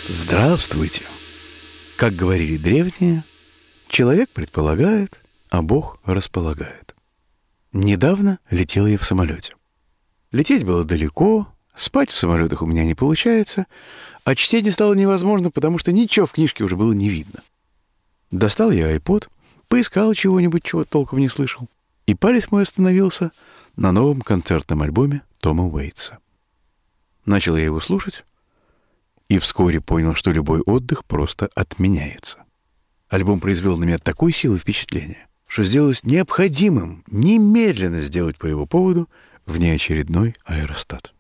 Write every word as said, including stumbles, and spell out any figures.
Здравствуйте! Как говорили древние, человек предполагает, а Бог располагает. Недавно летел я в самолете. Лететь было далеко, спать в самолетах у меня не получается, а чтение стало невозможно, потому что ничего в книжке уже было не видно. Достал я айпод, поискал чего-нибудь, чего толком не слышал, и палец мой остановился на новом концертном альбоме Тома Уэйтса. Начал я его слушать, и вскоре понял, что любой отдых просто отменяется. Альбом произвел на меня такой силы впечатления, что сделалось необходимым немедленно сделать по его поводу внеочередной аэростат.